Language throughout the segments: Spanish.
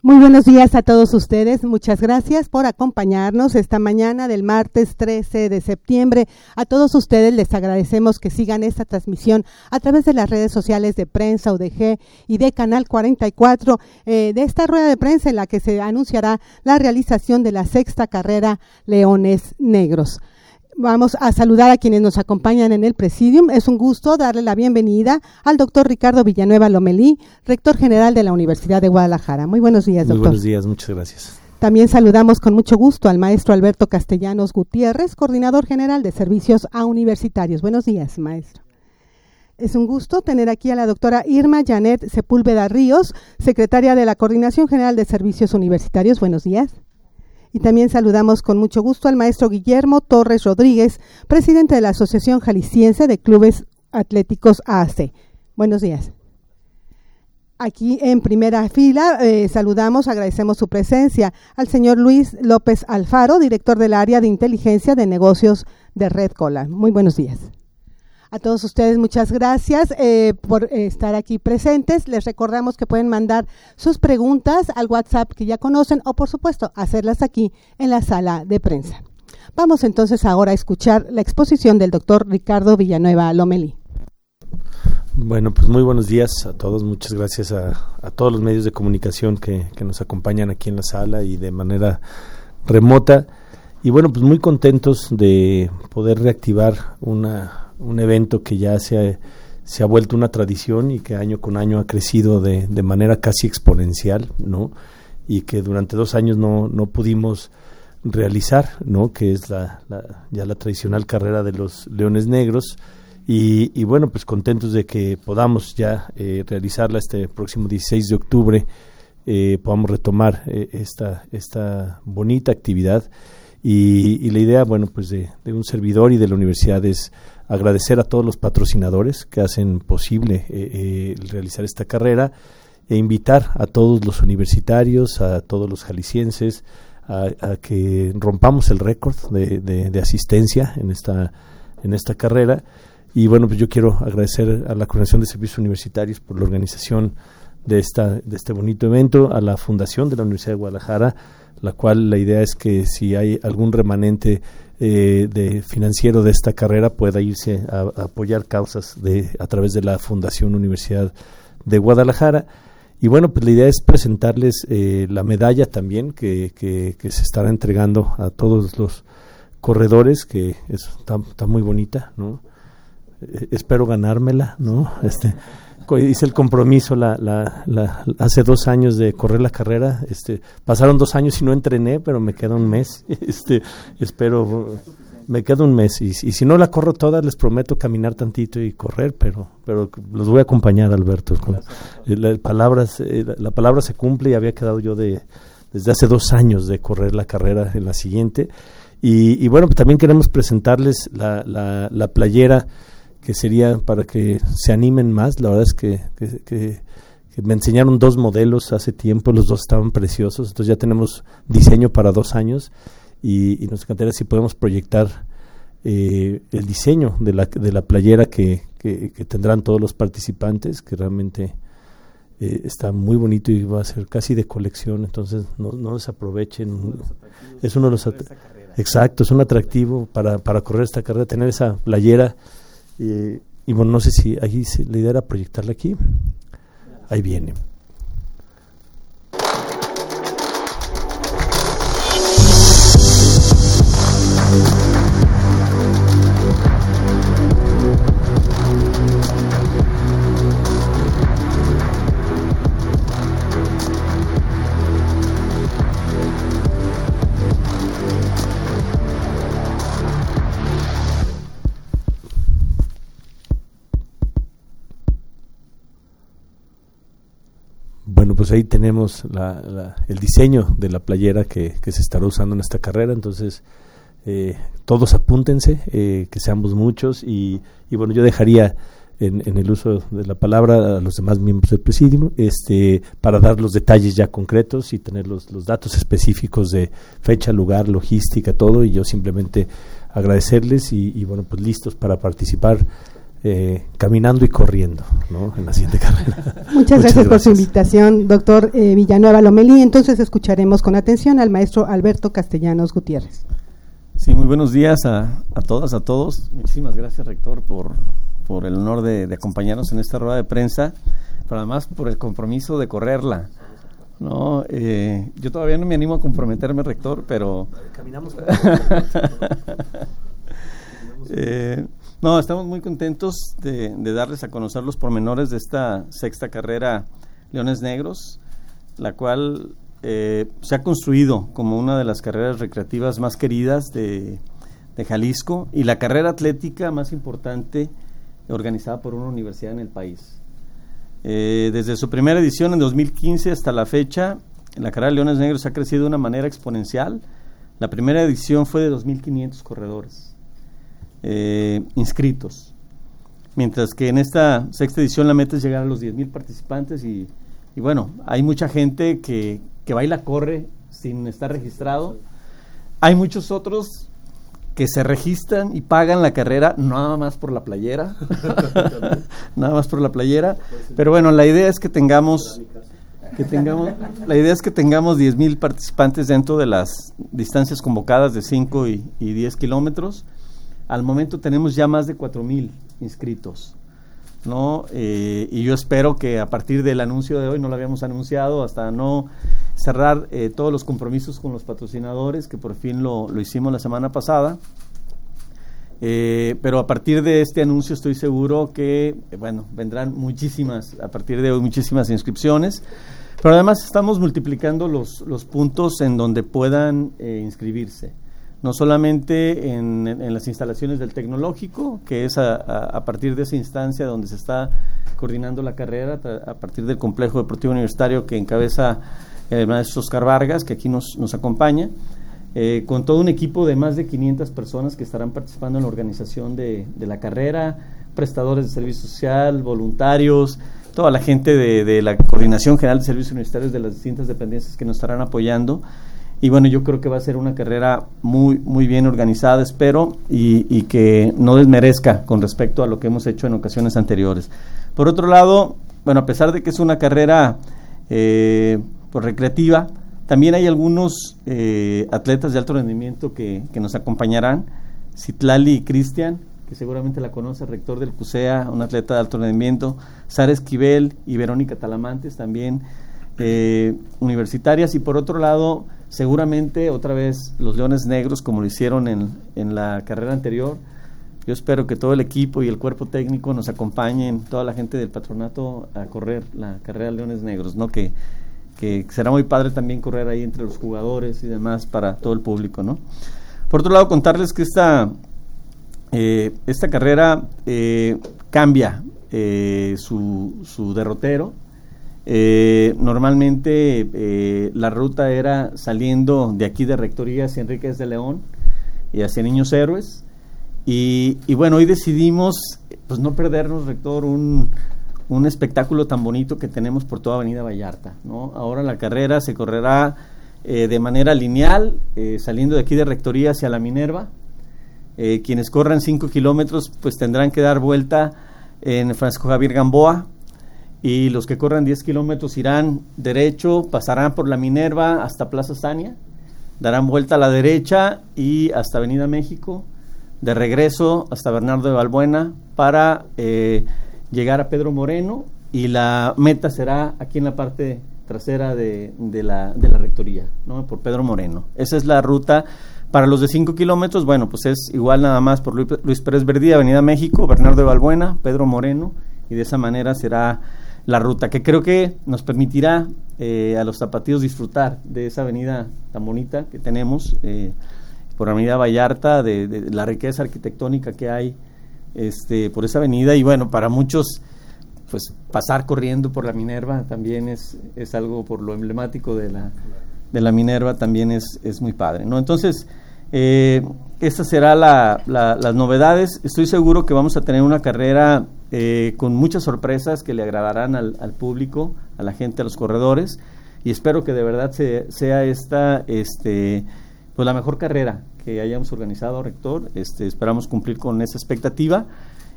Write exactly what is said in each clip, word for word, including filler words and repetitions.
Muy buenos días a todos ustedes, muchas gracias por acompañarnos esta mañana del martes trece de septiembre. A todos ustedes les agradecemos que sigan esta transmisión a través de las redes sociales de Prensa U D G y de Canal cuarenta y cuatro, eh, de esta rueda de prensa en la que se anunciará la realización de la sexta carrera Leones Negros. Vamos a saludar a quienes nos acompañan en el Presidium. Es un gusto darle la bienvenida al doctor Ricardo Villanueva Lomelí, rector general de la Universidad de Guadalajara. Muy buenos días, doctor. Muy buenos días, muchas gracias. También saludamos con mucho gusto al maestro Alberto Castellanos Gutiérrez, coordinador general de servicios a universitarios. Buenos días, maestro. Es un gusto tener aquí a la doctora Irma Janet Sepúlveda Ríos, secretaria de la Coordinación General de Servicios Universitarios. Buenos días. Y también saludamos con mucho gusto al maestro Guillermo Torres Rodríguez, presidente de la Asociación Jalisciense de Clubes Atléticos A A C. Buenos días. Aquí en primera fila eh, saludamos, agradecemos su presencia al señor Luis López Alfaro, director del área de inteligencia de negocios de Red Cola. Muy buenos días. A todos ustedes muchas gracias eh, por eh, estar aquí presentes. Les recordamos que pueden mandar sus preguntas al WhatsApp que ya conocen o por supuesto hacerlas aquí en la sala de prensa. Vamos entonces ahora a escuchar la exposición del doctor Ricardo Villanueva Lomelí. Bueno, pues muy buenos días a todos. Muchas gracias a, a todos los medios de comunicación que, que nos acompañan aquí en la sala y de manera remota. Y bueno, pues muy contentos de poder reactivar una un evento que ya se ha, se ha vuelto una tradición y que año con año ha crecido de, de manera casi exponencial, ¿no? Y que durante dos años no, no pudimos realizar, ¿no? Que es la, la, ya la tradicional carrera de los Leones Negros. Y, y bueno, pues contentos de que podamos ya eh, realizarla este próximo dieciséis de octubre, eh, podamos retomar eh, esta, esta bonita actividad. Y, y la idea, bueno, pues de, de un servidor y de la universidad es agradecer a todos los patrocinadores que hacen posible eh, eh, realizar esta carrera e invitar a todos los universitarios, a todos los jaliscienses, a, a que rompamos el récord de, de, de asistencia en esta, en esta carrera. Y bueno, pues yo quiero agradecer a la Coordinación de Servicios Universitarios por la organización de, esta, de este bonito evento, a la Fundación de la Universidad de Guadalajara, la cual la idea es que si hay algún remanente eh, de financiero de esta carrera pueda irse a, a apoyar causas de a través de la Fundación Universidad de Guadalajara. Y bueno, pues la idea es presentarles eh, la medalla también que, que, que se estará entregando a todos los corredores, que es, está, está muy bonita, ¿no? Eh, espero ganármela, ¿no? Este hice el compromiso la, la, la, hace dos años de correr la carrera. Este, pasaron dos años y no entrené, pero me queda un mes. Este, espero, me queda un mes y, y si no la corro toda, les prometo caminar tantito y correr, pero, pero los voy a acompañar, Alberto. Con, la, palabras, la, la palabra se cumple y había quedado yo de desde hace dos años de correr la carrera en la siguiente. Y, y bueno, pues también queremos presentarles la, la, la playera, que sería para que se animen más. La verdad es que, que, que, que me enseñaron dos modelos hace tiempo, los dos estaban preciosos, entonces ya tenemos diseño para dos años y, y nos encantaría si podemos proyectar eh, el diseño de la, de la playera que, que, que tendrán todos los participantes, que realmente eh, está muy bonito y va a ser casi de colección, entonces no, no desaprovechen. Es uno de los at- exacto, es un atractivo para, para correr esta carrera, tener esa playera. Eh, y bueno, no sé si ahí se, la idea era proyectarla aquí. Ahí viene. Pues ahí tenemos la, la, el diseño de la playera que, que se estará usando en esta carrera, entonces eh, todos apúntense, eh, que seamos muchos y, y bueno, yo dejaría en, en el uso de la palabra a los demás miembros del presidium este, para dar los detalles ya concretos y tener los, los datos específicos de fecha, lugar, logística, todo, y yo simplemente agradecerles y, y bueno, pues listos para participar eh, caminando y corriendo, ¿no?, en la siguiente carrera. Muchas, Muchas gracias, gracias por su invitación, doctor eh, Villanueva Lomelí. Entonces escucharemos con atención al maestro Alberto Castellanos Gutiérrez. Sí, muy buenos días a, a todas, a todos. Muchísimas gracias, rector, por, por el honor de, de acompañarnos en esta rueda de prensa, pero además por el compromiso de correrla. No, eh, yo todavía no me animo a comprometerme, rector, pero caminamos. eh, no, estamos muy contentos de, de darles a conocer los pormenores de esta sexta carrera Leones Negros, la cual eh, se ha construido como una de las carreras recreativas más queridas de, de Jalisco y la carrera atlética más importante organizada por una universidad en el país. Eh, desde su primera edición en dos mil quince hasta la fecha, la carrera de Leones Negros ha crecido de una manera exponencial. La primera edición fue de dos mil quinientos corredores eh, inscritos, mientras que en esta sexta edición la meta es llegar a los diez mil participantes y, y bueno, hay mucha gente que, que baila, corre sin estar registrado. Hay muchos otros que se registran y pagan la carrera nada más por la playera, nada más por la playera, pero bueno, la idea es que tengamos, que tengamos, la idea es que tengamos diez mil participantes dentro de las distancias convocadas de cinco y, y diez kilómetros. Al momento tenemos ya más de cuatro mil inscritos, ¿no? Eh, y yo espero que a partir del anuncio de hoy, no lo habíamos anunciado hasta no cerrar eh, todos los compromisos con los patrocinadores, que por fin lo, lo hicimos la semana pasada, eh, pero a partir de este anuncio estoy seguro que, eh, bueno, vendrán muchísimas, a partir de hoy muchísimas inscripciones, pero además estamos multiplicando los, los puntos en donde puedan eh, inscribirse, no solamente en, en las instalaciones del Tecnológico, que es a, a, a partir de esa instancia donde se está coordinando la carrera, a partir del complejo deportivo universitario que encabeza el maestro Oscar Vargas, que aquí nos, nos acompaña, eh, con todo un equipo de más de quinientas personas que estarán participando en la organización de, de la carrera, prestadores de servicio social, voluntarios, toda la gente de, de la Coordinación General de Servicios Universitarios de las distintas dependencias que nos estarán apoyando. Y bueno, yo creo que va a ser una carrera muy, muy bien organizada, espero, y, y que no desmerezca con respecto a lo que hemos hecho en ocasiones anteriores. Por otro lado, bueno, a pesar de que es una carrera eh, pues recreativa, también hay algunos eh, atletas de alto rendimiento que, que nos acompañarán. Citlali Cristian, que seguramente la conoce, rector del CUSEA, un atleta de alto rendimiento. Sara Esquivel y Verónica Talamantes, también eh, universitarias. Y por otro lado, seguramente otra vez los Leones Negros, como lo hicieron en, en la carrera anterior. Yo espero que todo el equipo y el cuerpo técnico nos acompañen, toda la gente del patronato, a correr la carrera de Leones Negros, ¿no? Que, que será muy padre también correr ahí entre los jugadores y demás para todo el público, ¿no? Por otro lado, contarles que esta, eh, esta carrera eh, cambia eh, su, su derrotero. Eh, normalmente eh, la ruta era saliendo de aquí de Rectoría hacia Enríquez de León y hacia Niños Héroes. Y, y bueno, hoy decidimos pues no perdernos, rector, un, un espectáculo tan bonito que tenemos por toda Avenida Vallarta, ¿no? Ahora la carrera se correrá eh, de manera lineal, eh, saliendo de aquí de Rectoría hacia la Minerva. Eh, quienes corran cinco kilómetros pues tendrán que dar vuelta en Francisco Javier Gamboa, y los que corran diez kilómetros irán derecho, pasarán por la Minerva hasta Plaza Sania, darán vuelta a la derecha y hasta Avenida México, de regreso hasta Bernardo de Balbuena para eh, llegar a Pedro Moreno, y la meta será aquí en la parte trasera de, de, la, de la rectoría, ¿no? Por Pedro Moreno. Esa es la ruta. Para los de cinco kilómetros, bueno, pues es igual nada más por Luis, Luis Pérez Verdía, Avenida México, Bernardo de Balbuena, Pedro Moreno, y de esa manera será la ruta, que creo que nos permitirá eh, a los zapatillos disfrutar de esa avenida tan bonita que tenemos, eh, por Avenida Vallarta, de, de la riqueza arquitectónica que hay este, por esa avenida. Y bueno, para muchos, pues pasar corriendo por la Minerva también es, es algo, por lo emblemático de la, de la Minerva, también es, es muy padre, ¿no? Entonces, eh, estas serán la, la, las novedades. Estoy seguro que vamos a tener una carrera eh, con muchas sorpresas que le agradarán al, al público, a la gente, a los corredores, y espero que de verdad se, sea esta este pues la mejor carrera que hayamos organizado, rector. Este, esperamos cumplir con esa expectativa.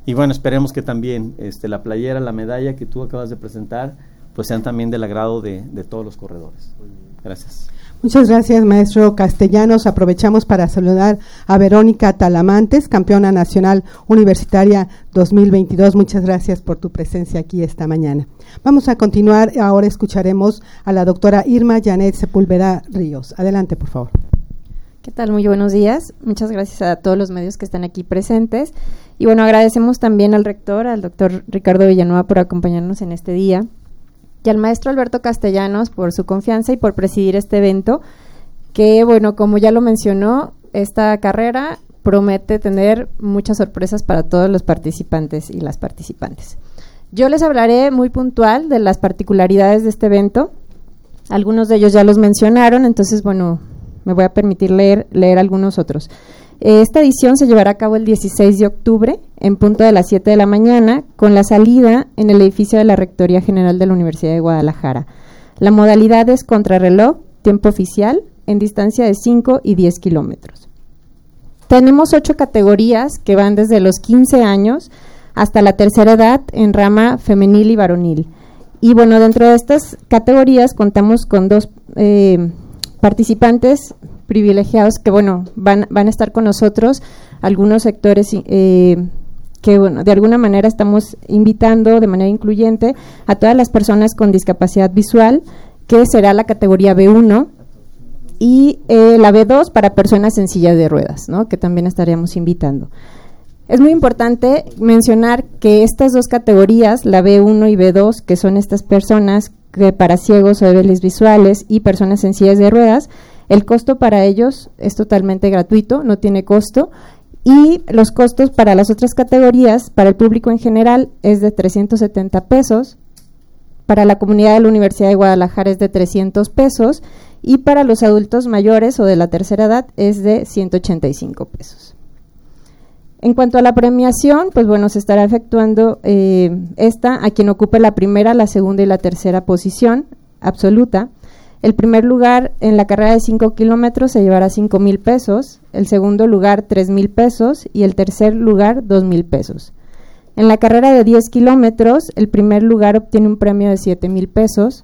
y bueno, esperemos que también este, la playera, la medalla que tú acabas de presentar, pues sean también del agrado de, de todos los corredores. Gracias. Muchas gracias, maestro Castellanos. Aprovechamos para saludar a Verónica Talamantes, campeona nacional universitaria dos mil veintidós. Muchas gracias por tu presencia aquí esta mañana. Vamos a continuar. Ahora escucharemos a la doctora Irma Janet Sepúlveda Ríos. Adelante, por favor. ¿Qué tal? Muy buenos días. Muchas gracias a todos los medios que están aquí presentes. Y bueno, agradecemos también al rector, al doctor Ricardo Villanueva, por acompañarnos en este día, y al maestro Alberto Castellanos por su confianza y por presidir este evento, que bueno, como ya lo mencionó, esta carrera promete tener muchas sorpresas para todos los participantes y las participantes. Yo les hablaré muy puntual de las particularidades de este evento. Algunos de ellos ya los mencionaron, entonces bueno, me voy a permitir leer, leer algunos otros. Esta edición se llevará a cabo el dieciséis de octubre, en punto de las siete de la mañana, con la salida en el edificio de la Rectoría General de la Universidad de Guadalajara. La modalidad es contrarreloj, tiempo oficial, en distancia de cinco y diez kilómetros. Tenemos ocho categorías que van desde los quince años hasta la tercera edad en rama femenil y varonil. Y bueno, dentro de estas categorías contamos con dos eh, participantes privilegiados que bueno van, van a estar con nosotros, algunos sectores eh, que bueno de alguna manera estamos invitando de manera incluyente a todas las personas con discapacidad visual, que será la categoría B uno, y eh, la B dos para personas en silla de ruedas, ¿no?, que también estaríamos invitando. Es muy importante mencionar que estas dos categorías, la B uno y B dos, que son estas personas que para ciegos o débiles visuales y personas en sillas de ruedas, el costo para ellos es totalmente gratuito, no tiene costo, y los costos para las otras categorías, para el público en general, es de trescientos setenta pesos, para la comunidad de la Universidad de Guadalajara es de trescientos pesos, y para los adultos mayores o de la tercera edad es de ciento ochenta y cinco pesos. En cuanto a la premiación, pues bueno, se estará efectuando eh, esta a quien ocupe la primera, la segunda y la tercera posición absoluta. El primer lugar en la carrera de cinco kilómetros se llevará cinco mil pesos, el segundo lugar tres mil pesos y el tercer lugar dos mil pesos. En la carrera de diez kilómetros, el primer lugar obtiene un premio de siete mil pesos,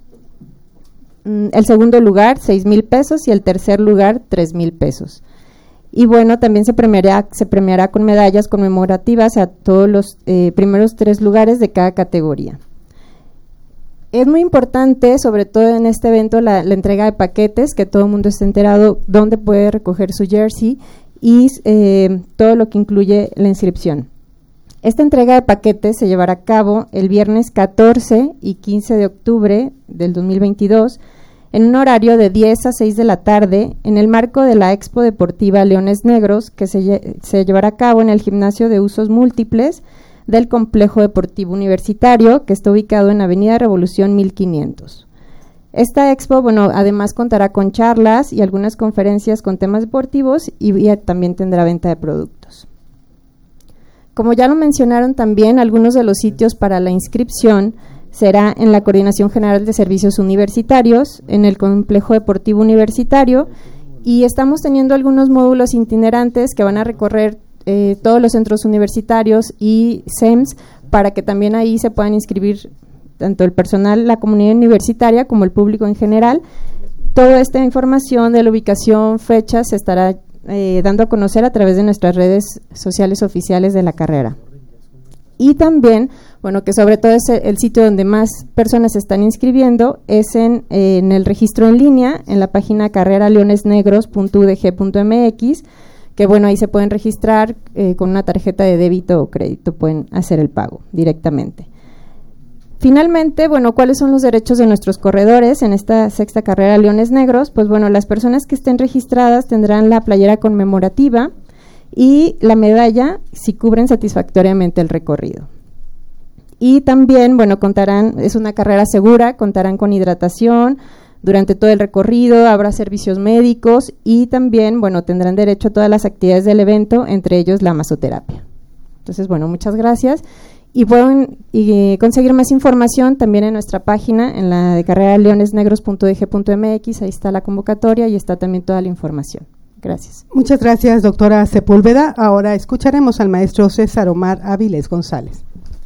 el segundo lugar seis mil pesos y el tercer lugar tres mil pesos. Y bueno, también se premiará, se premiará con medallas conmemorativas a todos los eh, primeros tres lugares de cada categoría. Es muy importante, sobre todo en este evento, la, la entrega de paquetes, que todo el mundo esté enterado dónde puede recoger su jersey y eh, todo lo que incluye la inscripción. Esta entrega de paquetes se llevará a cabo el viernes catorce y quince de octubre del dos mil veintidós, en un horario de diez a seis de la tarde, en el marco de la Expo Deportiva Leones Negros, que se, lle- se llevará a cabo en el Gimnasio de Usos Múltiples del Complejo Deportivo Universitario, que está ubicado en Avenida Revolución mil quinientos. Esta expo, bueno, además contará con charlas y algunas conferencias con temas deportivos y, y también tendrá venta de productos. Como ya lo mencionaron también, algunos de los sitios para la inscripción será en la Coordinación General de Servicios Universitarios, en el Complejo Deportivo Universitario, y estamos teniendo algunos módulos itinerantes que van a recorrer Eh, todos los centros universitarios y S E M S, para que también ahí se puedan inscribir tanto el personal, la comunidad universitaria, como el público en general. Toda esta información de la ubicación, fechas, se estará eh, dando a conocer a través de nuestras redes sociales oficiales de la carrera. Y también, bueno, que sobre todo es el sitio donde más personas se están inscribiendo, es en, eh, en el registro en línea, en la página carrera leones negros punto u d g punto m x, que bueno, ahí se pueden registrar eh, con una tarjeta de débito o crédito, pueden hacer el pago directamente. Finalmente, bueno, ¿cuáles son los derechos de nuestros corredores en esta sexta carrera Leones Negros? Pues bueno, las personas que estén registradas tendrán la playera conmemorativa y la medalla si cubren satisfactoriamente el recorrido. Y también, bueno, contarán, es una carrera segura, contarán con hidratación durante todo el recorrido, habrá servicios médicos y también, bueno, tendrán derecho a todas las actividades del evento, entre ellos la masoterapia. Entonces, bueno, muchas gracias. Y pueden y, conseguir más información también en nuestra página, en la de carrera leones negros punto u d g punto m x, ahí está la convocatoria y está también toda la información. Gracias. Muchas gracias, doctora Sepúlveda. Ahora escucharemos al maestro César Omar Avilés González.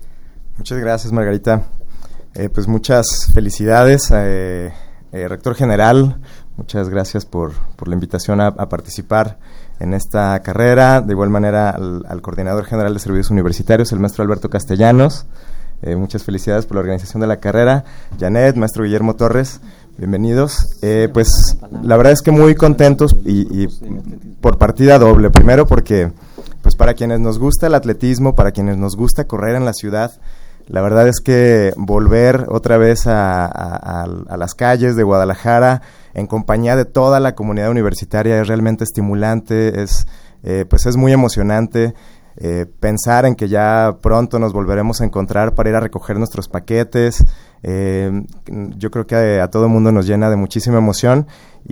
Muchas gracias, Margarita. Eh, pues muchas felicidades, eh, eh, rector general. Muchas gracias por, por la invitación a, a participar en esta carrera. De igual manera al, al coordinador general de servicios universitarios, el maestro Alberto Castellanos. Eh, muchas felicidades por la organización de la carrera. Janet, maestro Guillermo Torres, bienvenidos. Eh, pues la verdad es que muy contentos y, y por partida doble. Primero porque pues para quienes nos gusta el atletismo, para quienes nos gusta correr en la ciudad, la verdad es que volver otra vez a, a, a, a las calles de Guadalajara en compañía de toda la comunidad universitaria es realmente estimulante, es eh, pues es muy emocionante. Eh, pensar en que ya pronto nos volveremos a encontrar para ir a recoger nuestros paquetes, eh, yo creo que a, a todo el mundo nos llena de muchísima emoción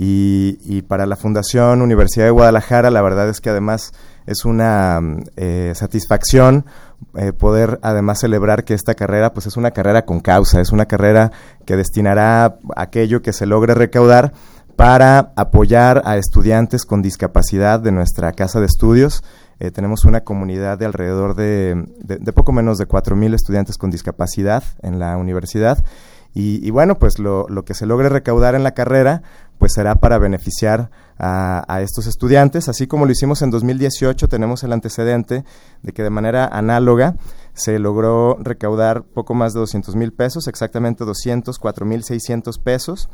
y, y para la Fundación Universidad de Guadalajara la verdad es que además es una eh, satisfacción eh, poder además celebrar que esta carrera pues es una carrera con causa, es una carrera que destinará aquello que se logre recaudar para apoyar a estudiantes con discapacidad de nuestra casa de estudios. Eh, tenemos una comunidad de alrededor de, de, de poco menos de cuatro mil estudiantes con discapacidad en la universidad y, y bueno, pues lo, lo que se logre recaudar en la carrera pues será para beneficiar a, a estos estudiantes, así como lo hicimos en dos mil dieciocho, tenemos el antecedente de que de manera análoga se logró recaudar poco más de doscientos mil pesos, exactamente doscientos cuatro mil seiscientos pesos.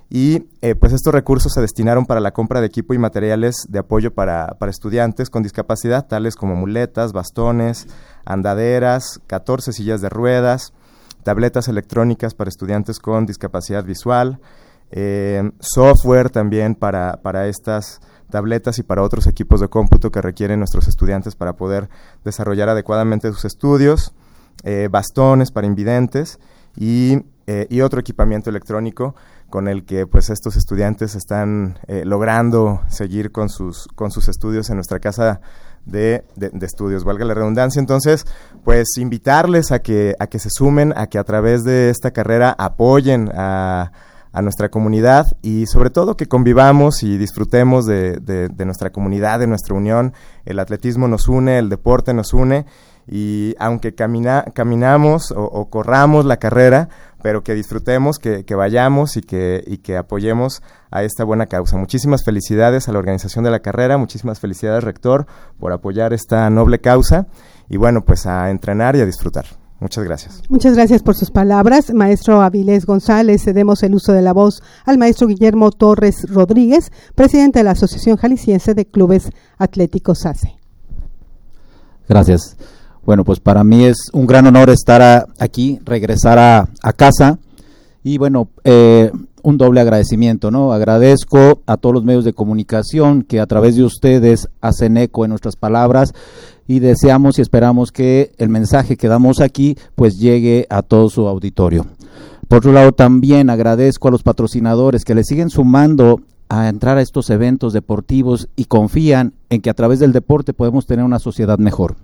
Y eh, pues estos recursos se destinaron para la compra de equipo y materiales de apoyo para, para estudiantes con discapacidad, tales como muletas, bastones, andaderas, catorce sillas de ruedas, tabletas electrónicas para estudiantes con discapacidad visual, eh, software también para, para estas tabletas y para otros equipos de cómputo que requieren nuestros estudiantes para poder desarrollar adecuadamente sus estudios, eh, bastones para invidentes y, eh, y otro equipamiento electrónico con el que pues estos estudiantes están eh, logrando seguir con sus con sus estudios en nuestra casa de, de, de estudios, valga la redundancia. Entonces, pues invitarles a que a que se sumen, a que a través de esta carrera apoyen a, a nuestra comunidad y sobre todo que convivamos y disfrutemos de, de, de nuestra comunidad, de nuestra unión. El atletismo nos une, el deporte nos une y aunque camina, caminamos o, o corramos la carrera, pero que disfrutemos, que, que vayamos y que, y que apoyemos a esta buena causa. Muchísimas felicidades a la organización de la carrera, muchísimas felicidades, rector, por apoyar esta noble causa y bueno, pues a entrenar y a disfrutar. Muchas gracias. Muchas gracias por sus palabras. Maestro Avilés González, cedemos el uso de la voz al maestro Guillermo Torres Rodríguez, presidente de la Asociación Jalisciense de Clubes Atléticos A C E. Gracias. Bueno, pues para mí es un gran honor estar a, aquí, regresar a, a casa y bueno, eh, un doble agradecimiento, ¿no? Agradezco a todos los medios de comunicación que a través de ustedes hacen eco en nuestras palabras y deseamos y esperamos que el mensaje que damos aquí pues llegue a todo su auditorio. Por otro lado, también agradezco a los patrocinadores que le siguen sumando a entrar a estos eventos deportivos y confían en que a través del deporte podemos tener una sociedad mejor.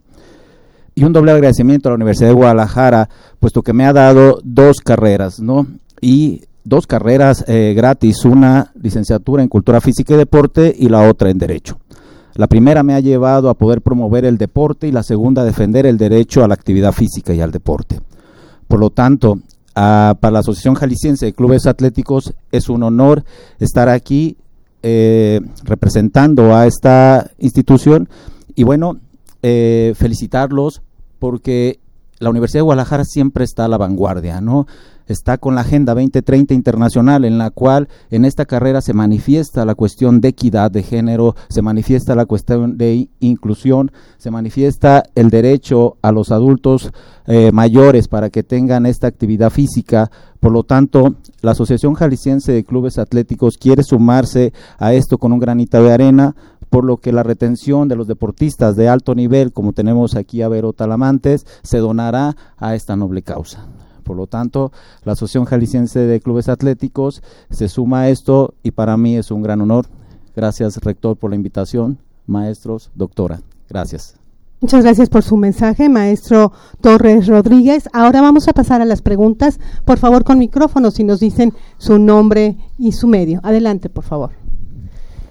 Y un doble agradecimiento a la Universidad de Guadalajara, puesto que me ha dado dos carreras, ¿no? Y dos carreras eh, gratis, una licenciatura en Cultura Física y Deporte y la otra en Derecho. La primera me ha llevado a poder promover el deporte y la segunda a defender el derecho a la actividad física y al deporte. Por lo tanto, a, para la Asociación Jalisciense de Clubes Atléticos es un honor estar aquí eh, representando a esta institución y bueno, eh, felicitarlos porque la Universidad de Guadalajara siempre está a la vanguardia, ¿no? Está con la Agenda veinte treinta internacional, en la cual en esta carrera se manifiesta la cuestión de equidad de género, se manifiesta la cuestión de inclusión, se manifiesta el derecho a los adultos eh, mayores para que tengan esta actividad física. Por lo tanto, la Asociación Jalisciense de Clubes Atléticos quiere sumarse a esto con un granito de arena, por lo que la retención de los deportistas de alto nivel, como tenemos aquí a Vero Talamantes, se donará a esta noble causa. Por lo tanto, la Asociación Jalisciense de Clubes Atléticos se suma a esto y para mí es un gran honor. Gracias, rector, por la invitación. Maestros, doctora, gracias. Muchas gracias por su mensaje, maestro Torres Rodríguez. Ahora vamos a pasar a las preguntas. Por favor, con micrófono, si nos dicen su nombre y su medio. Adelante, por favor.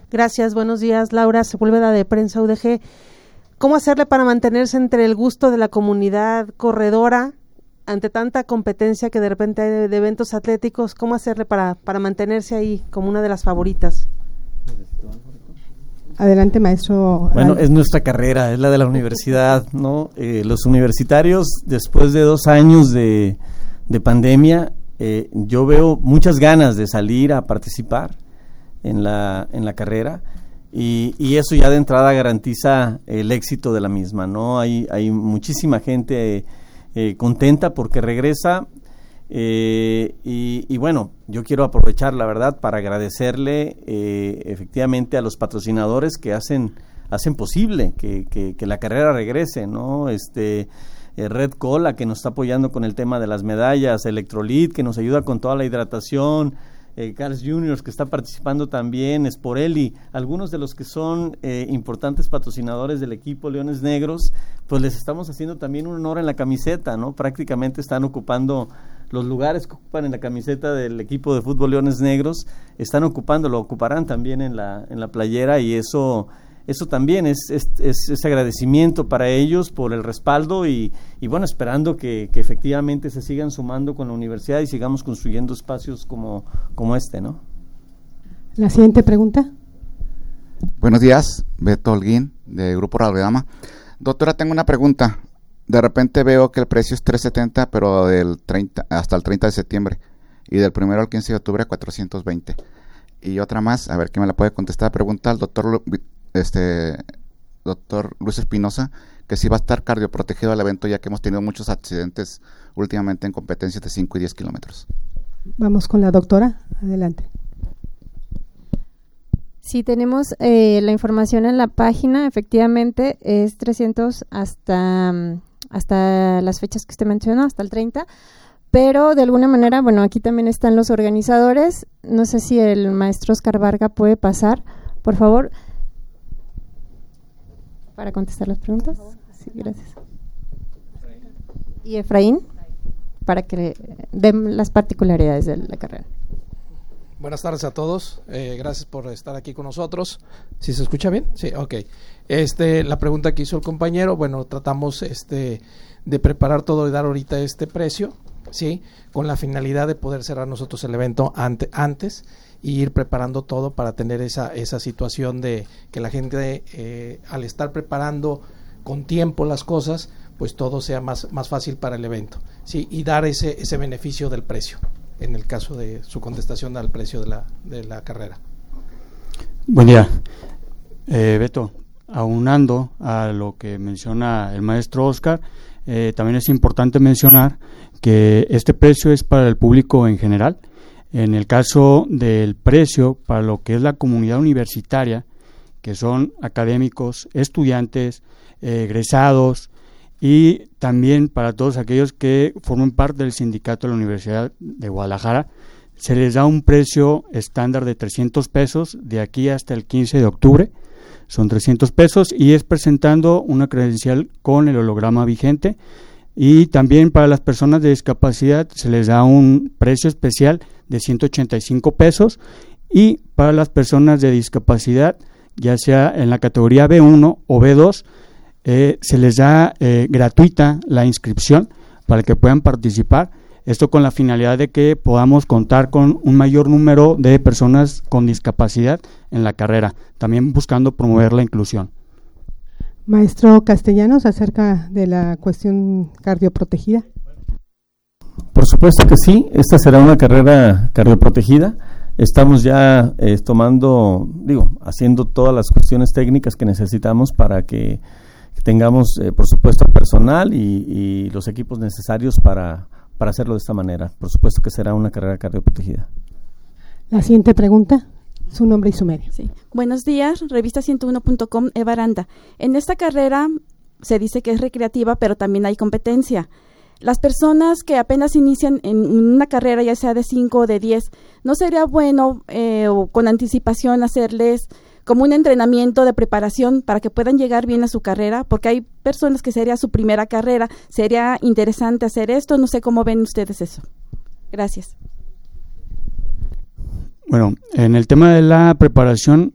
Gracias, buenos días. Laura Sepúlveda de Prensa U D G. ¿Cómo hacerle para mantenerse entre el gusto de la comunidad corredora ante tanta competencia que de repente hay de, de eventos atléticos? ¿Cómo hacerle para, para mantenerse ahí como una de las favoritas? Adelante, maestro. Bueno, es nuestra carrera, es la de la universidad, ¿no? Eh, los universitarios, después de dos años de, de pandemia, eh, yo veo muchas ganas de salir a participar en la, en la carrera, y, y eso ya de entrada garantiza el éxito de la misma, ¿no? Hay, hay muchísima gente eh, contenta porque regresa. Eh, y, y bueno, yo quiero aprovechar la verdad para agradecerle eh, efectivamente a los patrocinadores que hacen hacen posible que, que, que la carrera regrese, ¿no? Este eh, Red Cola, que nos está apoyando con el tema de las medallas, Electrolit, que nos ayuda con toda la hidratación, eh, Carl's Juniors, que está participando también, Sporelli, algunos de los que son eh, importantes patrocinadores del equipo Leones Negros, pues les estamos haciendo también un honor en la camiseta, ¿no? Prácticamente están ocupando los lugares que ocupan en la camiseta del equipo de fútbol Leones Negros, están ocupando, lo ocuparán también en la en la playera, y eso eso también es es, es, es agradecimiento para ellos por el respaldo, y, y bueno, esperando que, que efectivamente se sigan sumando con la universidad y sigamos construyendo espacios como, como este, ¿no? La siguiente pregunta. Buenos días, Beto Holguín, de Grupo Radiodama. Doctora, tengo una pregunta. De repente veo que el precio es tres setenta, pero del treinta hasta el treinta de septiembre, y del primero al quince de octubre a cuatrocientos veinte. Y otra más, a ver quién me la puede contestar. Pregunta al doctor este doctor Luis Espinosa que si va a estar cardioprotegido el evento, ya que hemos tenido muchos accidentes últimamente en competencias de cinco y diez kilómetros. Vamos con la doctora, adelante. Sí, tenemos eh, la información en la página, efectivamente es trescientos hasta, hasta las fechas que usted mencionó, hasta el treinta, pero de alguna manera, bueno, aquí también están los organizadores. No sé si el maestro Oscar Varga puede pasar, por favor, para contestar las preguntas. Sí, gracias. Y Efraín, para que den las particularidades de la carrera. Buenas tardes a todos, eh, gracias por estar aquí con nosotros. ¿Sí se escucha bien? Sí, ok. Este, la pregunta que hizo el compañero, bueno, tratamos este de preparar todo y dar ahorita este precio, sí, con la finalidad de poder cerrar nosotros el evento ante, antes y ir preparando todo para tener esa esa situación de que la gente eh, al estar preparando con tiempo las cosas, pues todo sea más más fácil para el evento, sí, y dar ese ese beneficio del precio, en el caso de su contestación al precio de la de la carrera. Buen día, eh, Beto. Aunando a lo que menciona el maestro Oscar, eh, también es importante mencionar que este precio es para el público en general. En el caso del precio para lo que es la comunidad universitaria, que son académicos, estudiantes, eh, egresados, y también para todos aquellos que forman parte del sindicato de la Universidad de Guadalajara, se les da un precio estándar de trescientos pesos de aquí hasta el quince de octubre. Son trescientos pesos y es presentando una credencial con el holograma vigente. Y también para las personas de discapacidad se les da un precio especial de ciento ochenta y cinco pesos, y para las personas de discapacidad, ya sea en la categoría B uno o B dos, Eh, se les da eh, gratuita la inscripción para que puedan participar, esto con la finalidad de que podamos contar con un mayor número de personas con discapacidad en la carrera, también buscando promover la inclusión. Maestro Castellanos, acerca de la cuestión cardioprotegida. Por supuesto que sí, esta será una carrera cardioprotegida. Estamos ya eh, tomando, digo, haciendo todas las cuestiones técnicas que necesitamos para que tengamos, eh, por supuesto, el personal y, y los equipos necesarios para, para hacerlo de esta manera. Por supuesto que será una carrera cardioprotegida. La siguiente pregunta, su nombre y su medio. Sí. Buenos días, revista ciento uno punto com, Eva Aranda. En esta carrera se dice que es recreativa, pero también hay competencia. Las personas que apenas inician en una carrera, ya sea de cinco o de diez, ¿no sería bueno eh, o con anticipación hacerles como un entrenamiento de preparación para que puedan llegar bien a su carrera? Porque hay personas que sería su primera carrera. Sería interesante hacer esto. No sé cómo ven ustedes eso. Gracias. Bueno, en el tema de la preparación,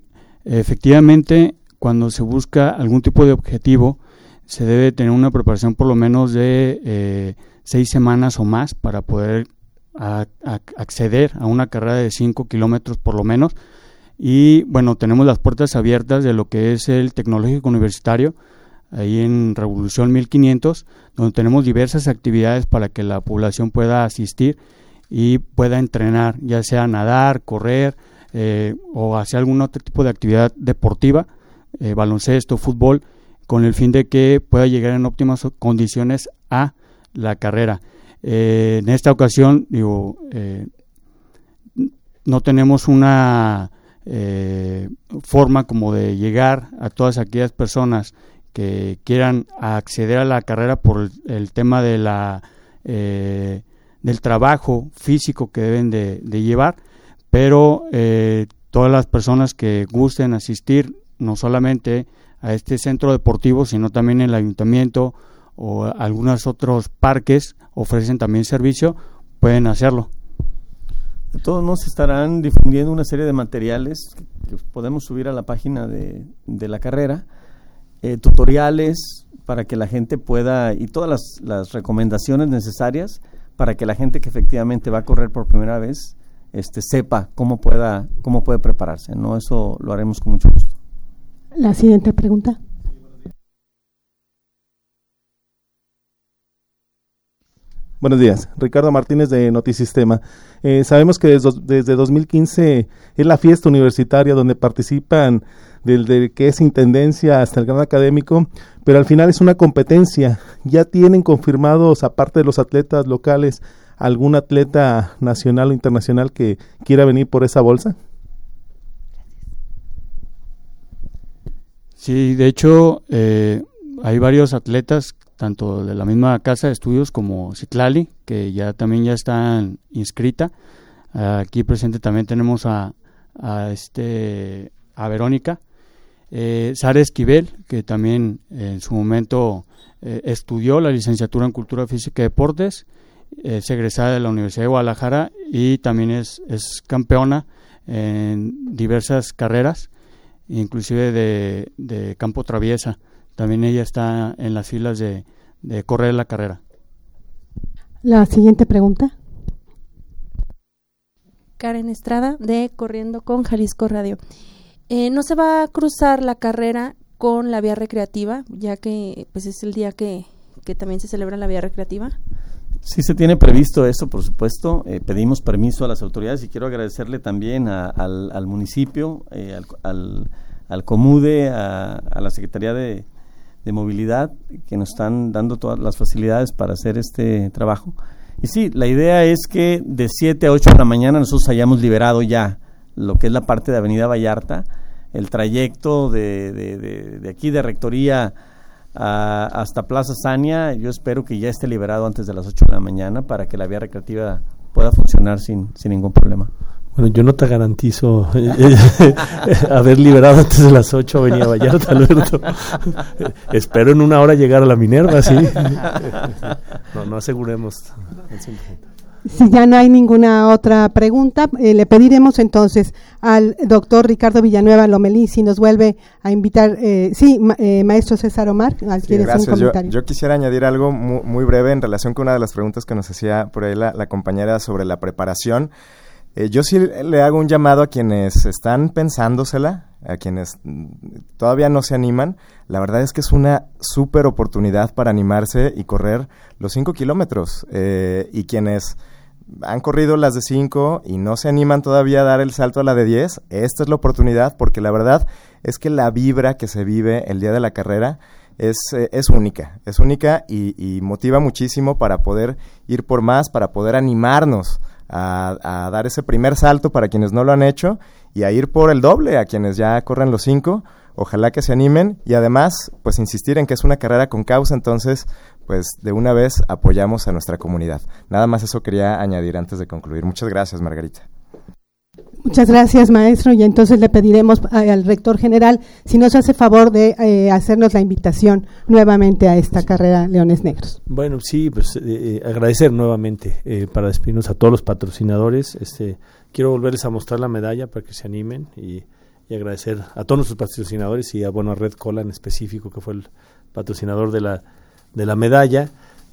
Efectivamente, cuando se busca algún tipo de objetivo, se debe tener una preparación por lo menos de eh, seis semanas o más para poder a, a, acceder a una carrera de cinco kilómetros por lo menos. Y bueno, tenemos las puertas abiertas de lo que es el Tecnológico Universitario, ahí en Revolución mil quinientos, donde tenemos diversas actividades para que la población pueda asistir y pueda entrenar, ya sea nadar, correr eh, o hacer algún otro tipo de actividad deportiva, eh, baloncesto, fútbol, con el fin de que pueda llegar en óptimas condiciones a la carrera. Eh, en esta ocasión, digo, eh, no tenemos una eh, forma como de llegar a todas aquellas personas que quieran acceder a la carrera por el, el tema de la eh, del trabajo físico que deben de, de llevar, pero eh, todas las personas que gusten asistir no solamente a este centro deportivo, sino también el ayuntamiento o algunos otros parques ofrecen también servicio, pueden hacerlo. De todos modos estarán difundiendo una serie de materiales que podemos subir a la página de, de la carrera, eh, tutoriales para que la gente pueda, y todas las, las recomendaciones necesarias para que la gente que efectivamente va a correr por primera vez este, sepa cómo, pueda, cómo puede prepararse, ¿no? Eso lo haremos con mucho gusto. La siguiente pregunta. Buenos días, Ricardo Martínez de Notisistema. Eh, sabemos que desde, desde dos mil quince es la fiesta universitaria donde participan desde que es intendencia hasta el gran académico, pero al final es una competencia. ¿Ya tienen confirmados, aparte de los atletas locales, algún atleta nacional o internacional que quiera venir por esa bolsa? Sí, de hecho, eh, hay varios atletas, tanto de la misma casa de estudios como Citlali, que ya también ya están inscrita. Aquí presente también tenemos a, a este a Verónica, eh, Sara Esquivel, que también en su momento eh, estudió la licenciatura en Cultura Física y Deportes, es egresada de la Universidad de Guadalajara y también es, es campeona en diversas carreras, inclusive de, de campo traviesa. También ella está en las filas de, de correr la carrera. La siguiente pregunta. Karen Estrada, de Corriendo con Jalisco Radio. Eh, ¿No se va a cruzar la carrera con la vía recreativa, ya que pues es el día que, que también se celebra la vía recreativa? Sí, se tiene previsto eso, por supuesto. Eh, pedimos permiso a las autoridades y quiero agradecerle también a, al, al municipio, eh, al, al, al COMUDE, a, a la Secretaría de, de Movilidad, que nos están dando todas las facilidades para hacer este trabajo. Y sí, la idea es que de siete a ocho de la mañana nosotros hayamos liberado ya lo que es la parte de Avenida Vallarta, el trayecto de, de, de, de aquí de Rectoría a, hasta Plaza Sania. Yo espero que ya esté liberado antes de las ocho de la mañana para que la vía recreativa pueda funcionar sin, sin ningún problema. Bueno, yo no te garantizo haber liberado antes de las ocho Avenida Vallarta, Alberto. Espero en una hora llegar a la Minerva, sí. No, no aseguremos. Si ya no hay ninguna otra pregunta, eh, le pediremos entonces al doctor Ricardo Villanueva Lomelí si nos vuelve a invitar. Eh, sí, ma, eh, maestro César Omar, sí, ¿quieres gracias. un comentario? Yo, yo quisiera añadir algo muy, muy breve en relación con una de las preguntas que nos hacía por ahí la, la compañera sobre la preparación. Eh, yo sí le hago un llamado a quienes están pensándosela, a quienes todavía no se animan. La verdad es que es una súper oportunidad para animarse y correr los cinco kilómetros. Eh, y quienes han corrido las de cinco y no se animan todavía a dar el salto a la de diez, esta es la oportunidad, porque la verdad es que la vibra que se vive el día de la carrera es, eh, es única, es única y, y motiva muchísimo para poder ir por más, para poder animarnos A, a dar ese primer salto para quienes no lo han hecho y a ir por el doble a quienes ya corren los cinco. Ojalá que se animen y además pues insistir en que es una carrera con causa, entonces pues de una vez apoyamos a nuestra comunidad. Nada más eso quería añadir antes de concluir. Muchas gracias, Margarita. Muchas gracias, maestro, y entonces le pediremos al rector general si nos hace favor de eh, hacernos la invitación nuevamente a esta carrera Leones Negros. Bueno, sí, pues eh, agradecer nuevamente eh, para despedirnos a todos los patrocinadores. Este, quiero volverles a mostrar la medalla para que se animen y y agradecer a todos nuestros patrocinadores y a, bueno, a Red Cola en específico, que fue el patrocinador de la, de la medalla.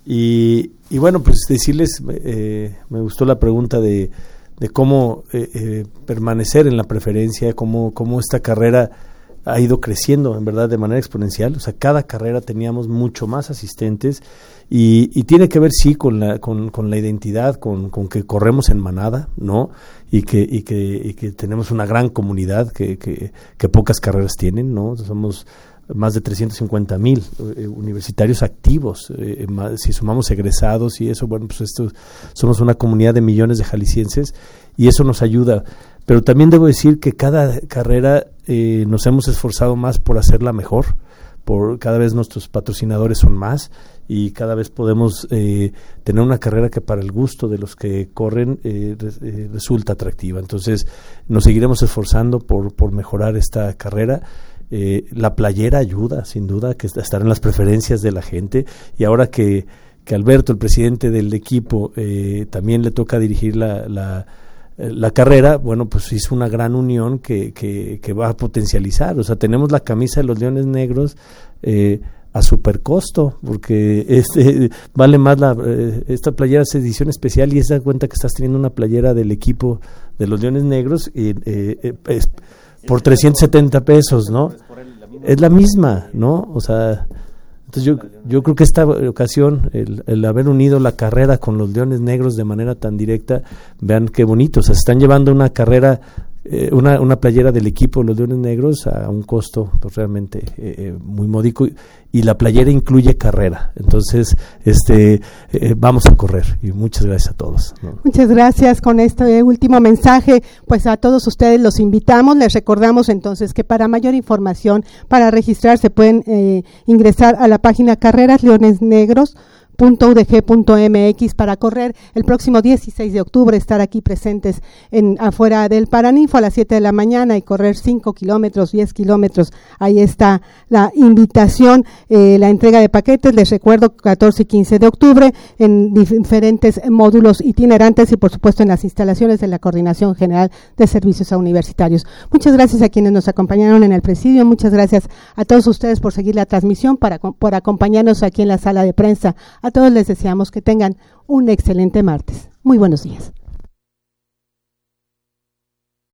Y, y bueno, pues decirles, eh, me gustó la pregunta de, de cómo eh, eh, permanecer en la preferencia, cómo, cómo esta carrera ha ido creciendo, en verdad, de manera exponencial. O sea, cada carrera teníamos mucho más asistentes y, y tiene que ver, sí, con la, con, con la identidad, con, con que corremos en manada, ¿no? Y que, y que, y que tenemos una gran comunidad que, que, que pocas carreras tienen, ¿no? Somos más de trescientos cincuenta mil eh, universitarios activos, eh, más, si sumamos egresados y eso, bueno, pues esto, somos una comunidad de millones de jaliscienses y eso nos ayuda. Pero también debo decir que cada carrera eh, nos hemos esforzado más por hacerla mejor, por cada vez nuestros patrocinadores son más y cada vez podemos eh, tener una carrera que para el gusto de los que corren eh, res, eh, resulta atractiva. Entonces nos seguiremos esforzando por, por mejorar esta carrera. Eh, la playera ayuda, sin duda, que estar en las preferencias de la gente, y ahora que, que Alberto, el presidente del equipo, eh, también le toca dirigir la, la la carrera, bueno, pues hizo una gran unión que, que, que va a potencializar. O sea, tenemos la camisa de los Leones Negros eh, a super costo, porque este vale más la eh, esta playera es edición especial y se da cuenta que estás teniendo una playera del equipo de los Leones Negros y, eh, eh, es por trescientos setenta pesos, ¿no? Es la misma, ¿no? O sea, entonces yo, yo creo que esta ocasión, el, el haber unido la carrera con los Leones Negros de manera tan directa, vean qué bonito, o sea, se están llevando una carrera, eh, una, una playera del equipo de los Leones Negros a un costo pues, realmente eh, muy módico, y, y la playera incluye carrera, entonces este eh, vamos a correr, y muchas gracias a todos, ¿no? Muchas gracias. Con este último mensaje, pues a todos ustedes los invitamos, les recordamos entonces que para mayor información, para registrarse pueden eh, ingresar a la página carreras leones negros punto u d g punto m x para correr el próximo dieciséis de octubre, estar aquí presentes en afuera del Paraninfo a las siete de la mañana y correr cinco kilómetros, diez kilómetros. Ahí está la invitación, eh, la entrega de paquetes, les recuerdo, catorce y quince de octubre en diferentes módulos itinerantes y por supuesto en las instalaciones de la Coordinación General de Servicios a Universitarios. Muchas gracias a quienes nos acompañaron en el presidio, muchas gracias a todos ustedes por seguir la transmisión, para, por acompañarnos aquí en la sala de prensa. A todos les deseamos que tengan un excelente martes. Muy buenos días.